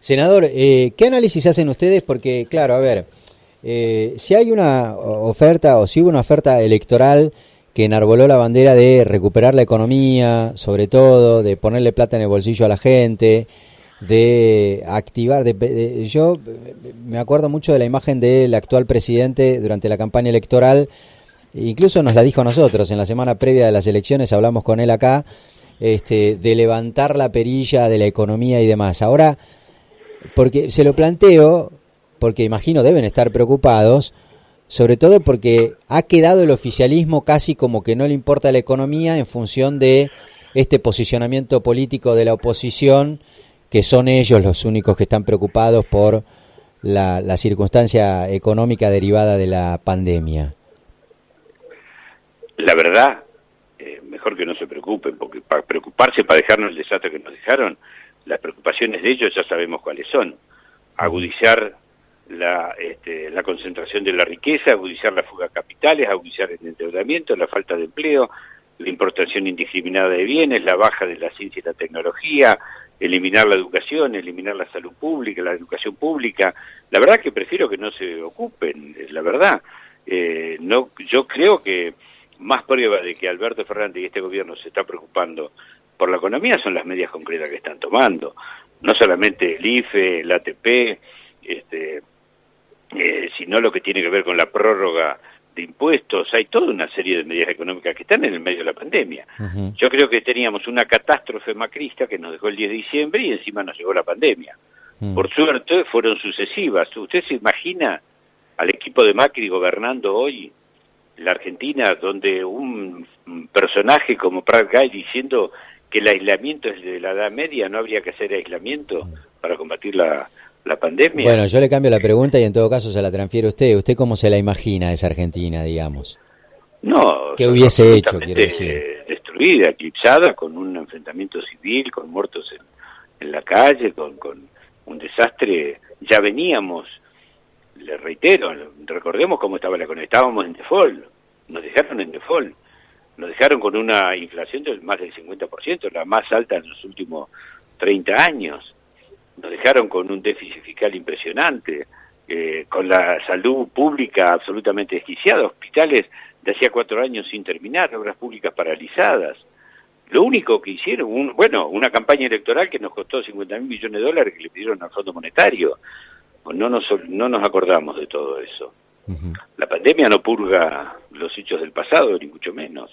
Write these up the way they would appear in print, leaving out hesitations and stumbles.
Senador, ¿qué análisis hacen ustedes? Porque, claro, a ver, si hay una oferta o si hubo una oferta electoral que enarboló la bandera de recuperar la economía, sobre todo, de ponerle plata en el bolsillo a la gente, de activar, yo me acuerdo mucho de la imagen del actual presidente durante la campaña electoral, incluso nos la dijo a nosotros en la semana previa de las elecciones, hablamos con él acá, de levantar la perilla de la economía y demás. Ahora, porque se lo planteo, porque imagino deben estar preocupados, sobre todo porque ha quedado el oficialismo casi como que no le importa la economía en función de este posicionamiento político de la oposición, que son ellos los únicos que están preocupados por la circunstancia económica derivada de la pandemia. La verdad, mejor que no se preocupen, porque para preocuparse, para dejarnos el desastre que nos dejaron, las preocupaciones de ellos ya sabemos cuáles son. Agudizar la concentración de la riqueza, agudizar la fuga de capitales, agudizar el endeudamiento, la falta de empleo, la importación indiscriminada de bienes, la baja de la ciencia y la tecnología, eliminar la educación, eliminar la salud pública, la educación pública. La verdad que prefiero que no se ocupen, la verdad. No, yo creo que más prueba de que Alberto Fernández y este gobierno se está preocupando por la economía son las medidas concretas que están tomando. No solamente el IFE, el ATP, sino lo que tiene que ver con la prórroga de impuestos. Hay toda una serie de medidas económicas que están en el medio de la pandemia. Uh-huh. Yo creo que teníamos una catástrofe macrista que nos dejó el 10 de diciembre y encima nos llegó la pandemia. Uh-huh. Por suerte fueron sucesivas. ¿Usted se imagina al equipo de Macri gobernando hoy la Argentina, donde un personaje como Prat Gay diciendo que el aislamiento es de la Edad Media, no habría que hacer aislamiento para combatir la pandemia? Bueno, yo le cambio la pregunta y en todo caso se la transfiero a usted. ¿Usted cómo se la imagina esa Argentina, digamos? No, ¿qué hubiese hecho, quiero decir? Destruida, eclipsada, con un enfrentamiento civil, con muertos en la calle, con un desastre. Ya veníamos, le reitero, recordemos cómo estaba la economía. Estábamos en default, nos dejaron en default. Nos dejaron con una inflación de más del 50%, la más alta en los últimos 30 años. Nos dejaron con un déficit fiscal impresionante, con la salud pública absolutamente desquiciada, hospitales de hacía 4 años sin terminar, obras públicas paralizadas. Lo único que hicieron, una campaña electoral que nos costó $50.000 millones que le pidieron al Fondo Monetario. No nos acordamos de todo eso. Uh-huh. La pandemia no purga los hechos del pasado, ni mucho menos.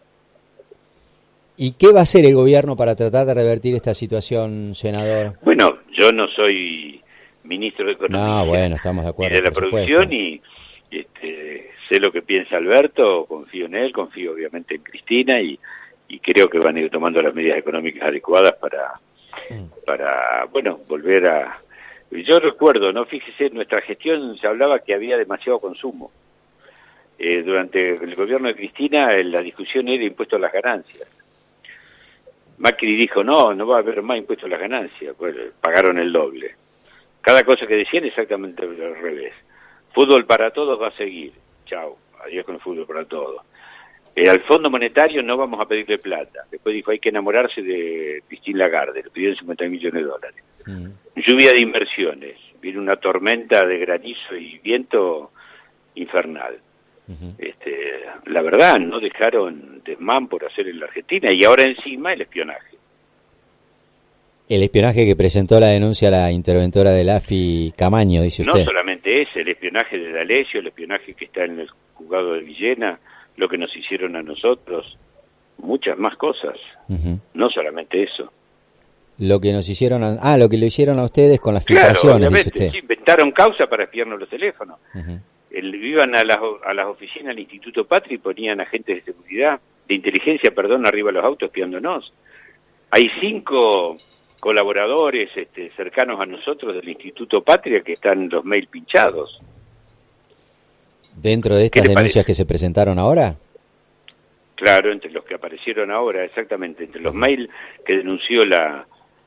¿Y qué va a hacer el gobierno para tratar de revertir esta situación, senador? Bueno, yo no soy ministro de Economía. No, bueno, estamos de acuerdo. Y de la producción y sé lo que piensa Alberto, confío en él, confío obviamente en Cristina y creo que van a ir tomando las medidas económicas adecuadas para volver a... Yo recuerdo, ¿no? Fíjese, en nuestra gestión se hablaba que había demasiado consumo. Durante el gobierno de Cristina la discusión era impuesto a las ganancias. Macri dijo, no va a haber más impuestos a las ganancias, pues pagaron el doble. Cada cosa que decían exactamente al revés. Fútbol para todos va a seguir. Chao, adiós con el fútbol para todos. Al Fondo Monetario no vamos a pedirle plata. Después dijo, hay que enamorarse de Christine Lagarde, le pidieron $50.000 millones. Lluvia de inversiones, viene una tormenta de granizo y viento infernal. Uh-huh. La verdad, no dejaron desmán por hacer en la Argentina y ahora encima el espionaje. El espionaje que presentó la denuncia la interventora del AFI, Camaño, dice usted. No solamente ese, el espionaje de D'Alessio, el espionaje que está en el juzgado de Villena, lo que nos hicieron a nosotros, muchas más cosas, uh-huh. No solamente eso. Lo que nos hicieron lo que le hicieron a ustedes con las filtraciones, dice usted. Sí, inventaron causa para espiarnos los teléfonos. Uh-huh. Iban a las oficinas del Instituto Patria y ponían agentes de seguridad, de inteligencia, arriba de los autos espiándonos. Hay 5 colaboradores cercanos a nosotros del Instituto Patria que están los mails pinchados. ¿Dentro de estas denuncias que se presentaron ahora? Claro, entre los que aparecieron ahora, exactamente, entre los mails que denunció la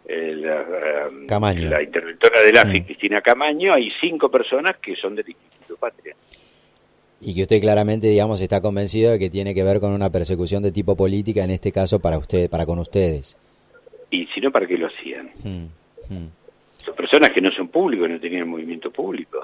interventora del AFI, Cristina Camaño, hay 5 personas que son del Instituto Patria. Y que usted claramente, digamos, está convencido de que tiene que ver con una persecución de tipo política, en este caso para con ustedes. Y si no, ¿para qué lo hacían? Son personas que no son públicos, no tenían movimiento público.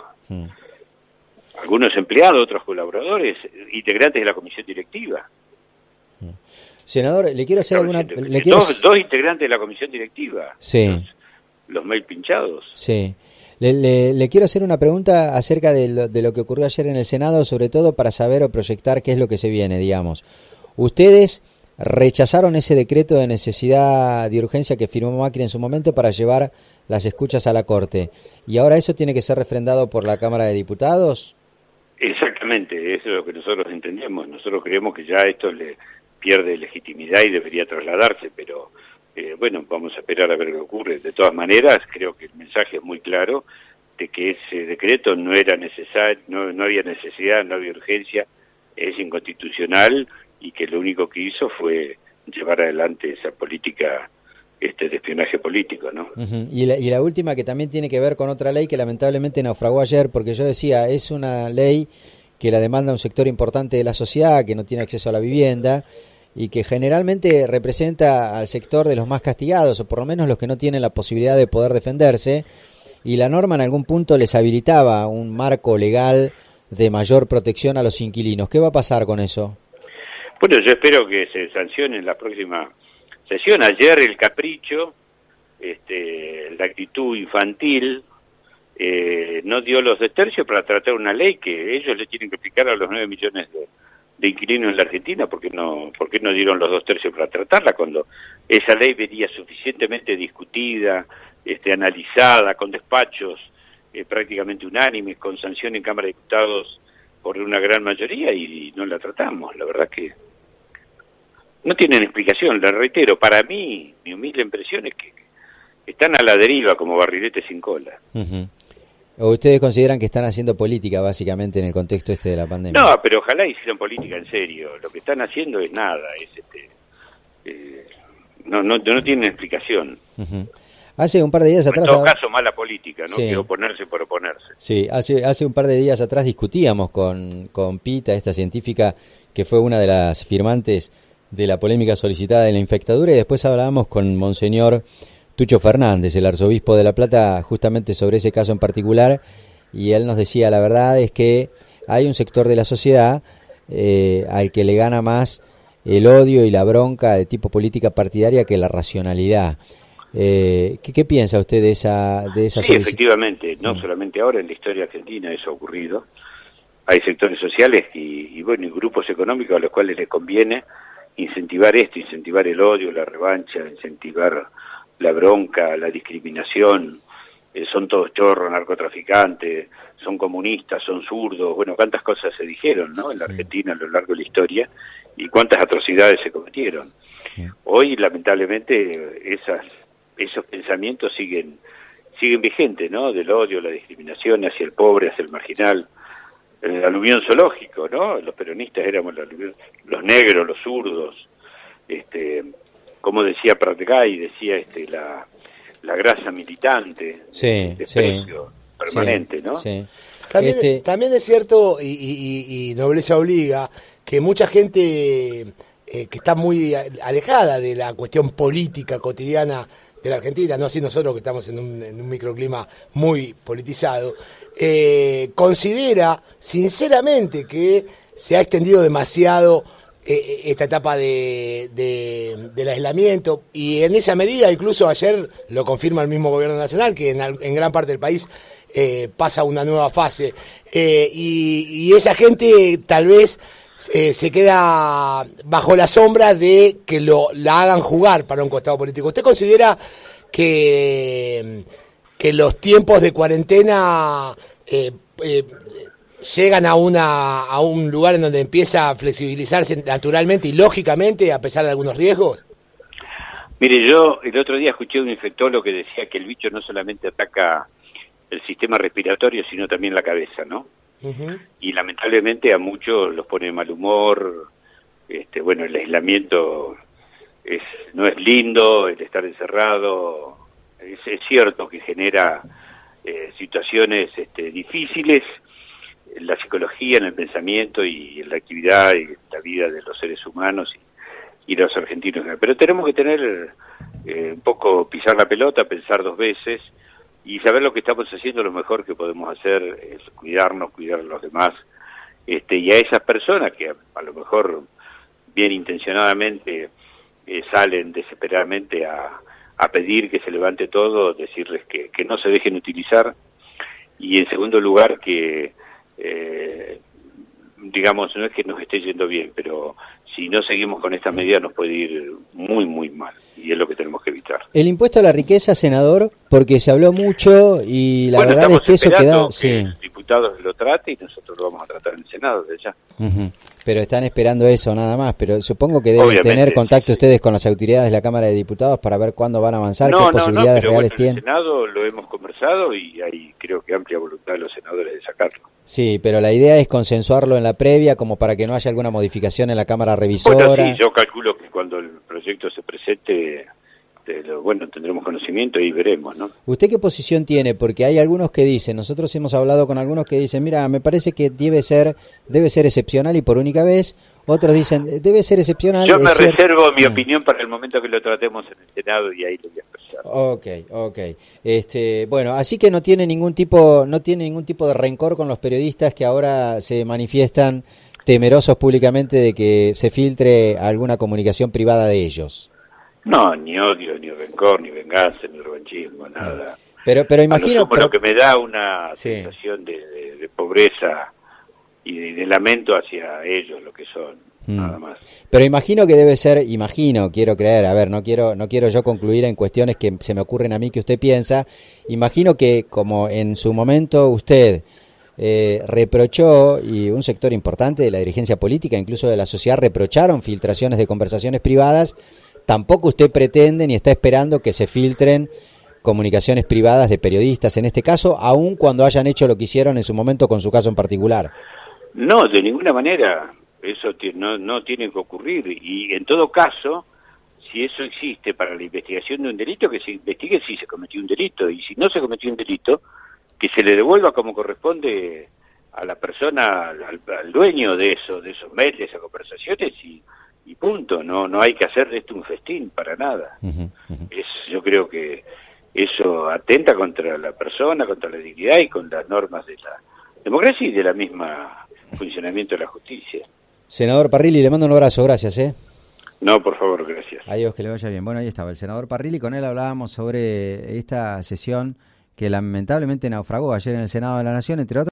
Algunos empleados, otros colaboradores, integrantes de la comisión directiva. Senador, le quiero hacer alguna... Dos integrantes de la comisión directiva. Sí. Los mail pinchados. Sí. Le quiero hacer una pregunta acerca de lo que ocurrió ayer en el Senado, sobre todo para saber o proyectar qué es lo que se viene, digamos. Ustedes rechazaron ese decreto de necesidad de urgencia que firmó Macri en su momento para llevar las escuchas a la Corte. ¿Y ahora eso tiene que ser refrendado por la Cámara de Diputados? Exactamente, eso es lo que nosotros entendemos. Nosotros creemos que ya esto le pierde legitimidad y debería trasladarse, pero bueno, vamos a esperar a ver qué ocurre. De todas maneras, creo que el mensaje es muy claro de que ese decreto no era necesario, no había necesidad, no había urgencia, es inconstitucional y que lo único que hizo fue llevar adelante esa política de espionaje político, ¿no? Y la última, que también tiene que ver con otra ley que lamentablemente naufragó ayer, porque yo decía, es una ley que la demanda un sector importante de la sociedad, que no tiene acceso a la vivienda, y que generalmente representa al sector de los más castigados, o por lo menos los que no tienen la posibilidad de poder defenderse, y la norma en algún punto les habilitaba un marco legal de mayor protección a los inquilinos. ¿Qué va a pasar con eso? Bueno, yo espero que se sancione en la próxima sesión. Ayer el capricho, la actitud infantil, no dio los 2 tercios para tratar una ley que ellos le tienen que explicar a los 9 millones de inquilinos en la Argentina. ¿Por qué no dieron los 2 tercios para tratarla cuando esa ley venía suficientemente discutida, analizada, con despachos prácticamente unánimes, con sanción en Cámara de Diputados por una gran mayoría, y no la tratamos? La verdad que no tienen explicación, la reitero. Para mí, mi humilde impresión es que están a la deriva como barrilete sin cola. ¿O ustedes consideran que están haciendo política básicamente en el contexto de la pandemia? No, pero ojalá hicieran política en serio. Lo que están haciendo es nada, no tienen explicación. Hace un par de días atrás... En todo caso, mala política, ¿no? Sí. Que oponerse por oponerse. Sí, hace un par de días atrás discutíamos con Pita, esta científica que fue una de las firmantes de la polémica solicitada de la infectadura, y después hablábamos con Monseñor Tucho Fernández, el arzobispo de La Plata, justamente sobre ese caso en particular, y él nos decía, la verdad es que hay un sector de la sociedad al que le gana más el odio y la bronca de tipo política partidaria que la racionalidad. ¿Qué piensa usted de esa Sí, efectivamente, no solamente ahora, en la historia argentina eso ha ocurrido. Hay sectores sociales y grupos económicos a los cuales les conviene incentivar incentivar el odio, la revancha, incentivar la bronca, la discriminación. Son todos chorros, narcotraficantes, son comunistas, son zurdos. Bueno, cuántas cosas se dijeron, ¿no?, en la Argentina a lo largo de la historia, y cuántas atrocidades se cometieron. Hoy, lamentablemente, esos pensamientos siguen vigentes, ¿no?, del odio, la discriminación hacia el pobre, hacia el marginal. El aluvión zoológico, ¿no? Los peronistas éramos los negros, los zurdos. Como decía Pratgay, decía la grasa militante, sí, desprecio permanente, sí, ¿no? Sí. También es cierto, y nobleza obliga, que mucha gente que está muy alejada de la cuestión política cotidiana de la Argentina, no así nosotros que estamos en un microclima muy politizado, considera sinceramente que se ha extendido demasiado esta etapa del aislamiento, y en esa medida incluso ayer lo confirma el mismo gobierno nacional, que en gran parte del país pasa una nueva fase, y esa gente tal vez se queda bajo la sombra de que la hagan jugar para un costado político. ¿Usted considera que los tiempos de cuarentena llegan a un lugar en donde empieza a flexibilizarse naturalmente y lógicamente a pesar de algunos riesgos? Mire, yo el otro día escuché a un infectólogo que decía que el bicho no solamente ataca el sistema respiratorio, sino también la cabeza, ¿no? Uh-huh. Y lamentablemente a muchos los pone de mal humor. El aislamiento no es lindo, el estar encerrado es cierto que genera situaciones difíciles en la psicología, en el pensamiento y en la actividad y en la vida de los seres humanos y los argentinos. Pero tenemos que tener un poco, pisar la pelota, pensar 2 veces, y saber lo que estamos haciendo, lo mejor que podemos hacer es cuidarnos, cuidar a los demás, y a esas personas que a lo mejor bien intencionadamente salen desesperadamente a pedir que se levante todo, decirles que no se dejen utilizar, y en segundo lugar que digamos, no es que nos esté yendo bien, pero si no seguimos con esta medida nos puede ir muy, muy mal, y es lo que tenemos que evitar. El impuesto a la riqueza, senador, porque se habló mucho y la verdad es que eso queda... Que el diputado lo trate y nosotros lo vamos a tratar en el Senado de ya. Pero están esperando eso nada más, pero supongo que deben tener contacto ustedes con las autoridades de la Cámara de Diputados para ver cuándo van a avanzar, qué posibilidades reales tienen. En el Senado lo hemos conversado y hay creo que amplia voluntad de los senadores de sacarlo. Sí, pero la idea es consensuarlo en la previa como para que no haya alguna modificación en la Cámara Revisora. Bueno, sí, yo calculo que cuando el proyecto se presente, tendremos conocimiento y veremos, ¿no? ¿Usted qué posición tiene? Porque hay algunos que dicen, nosotros hemos hablado con algunos que dicen, mira, me parece que debe ser excepcional y por única vez. Otros dicen, debe ser excepcional. Yo me reservo mi opinión para el momento que lo tratemos en el Senado y ahí lo voy a expresar. Ok. Bueno, así que no tiene ningún tipo de rencor con los periodistas que ahora se manifiestan temerosos públicamente de que se filtre alguna comunicación privada de ellos. No, ni odio, ni rencor, ni venganza, ni revanchismo, nada. Pero imagino... Lo que me da una sensación de pobreza y de lamento hacia ellos, lo que son, nada más. Pero imagino que debe ser, quiero creer, a ver, no quiero yo concluir en cuestiones que se me ocurren a mí que usted piensa, imagino que como en su momento usted reprochó, y un sector importante de la dirigencia política, incluso de la sociedad, reprocharon filtraciones de conversaciones privadas, tampoco usted pretende ni está esperando que se filtren comunicaciones privadas de periodistas, en este caso, aun cuando hayan hecho lo que hicieron en su momento con su caso en particular. No, de ninguna manera, eso no tiene que ocurrir, y en todo caso, si eso existe para la investigación de un delito, que se investigue si se cometió un delito, y si no se cometió un delito, que se le devuelva como corresponde a la persona, al dueño de esos mails, de esas conversaciones, y punto, no hay que hacer de esto un festín para nada. Yo creo que eso atenta contra la persona, contra la dignidad y con las normas de la democracia y de la misma funcionamiento de la justicia. Senador Parrilli, le mando un abrazo, gracias. No, por favor, gracias. Adiós, que le vaya bien. Bueno, ahí estaba el senador Parrilli, con él hablábamos sobre esta sesión que lamentablemente naufragó ayer en el Senado de la Nación, entre otras.